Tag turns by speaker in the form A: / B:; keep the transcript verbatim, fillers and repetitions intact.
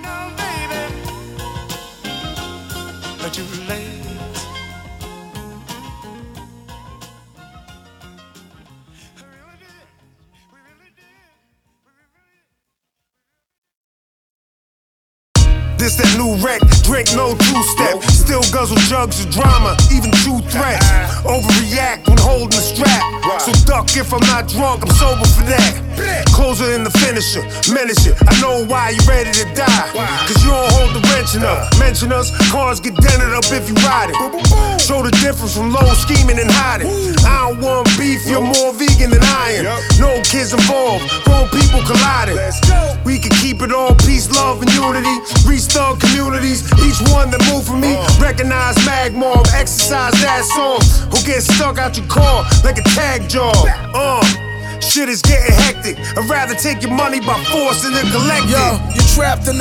A: now, baby, but you late.
B: This that new wreck, drink no two-step. Still guzzle jugs of drama, even true threats. Overreact when holding the strap. So duck if I'm not drunk, I'm sober for that. Closer than the finisher, menace it. I know why you ready to die. Cause you don't hold the wrenching up. Mention us, cars get dented up if you ride it. Show the difference from low scheming and hiding. I don't want beef, you're more vegan than I am. No kids involved, grown people colliding. We can keep it all peace, love, and unity. Restart communities, each one that move for me. Recognize Magmob, exercise that song. Who gets stuck out your car like a tag job. Uh, shit is getting hectic. I'd rather take your money by force than to collect it.
C: Yo, you trapped in the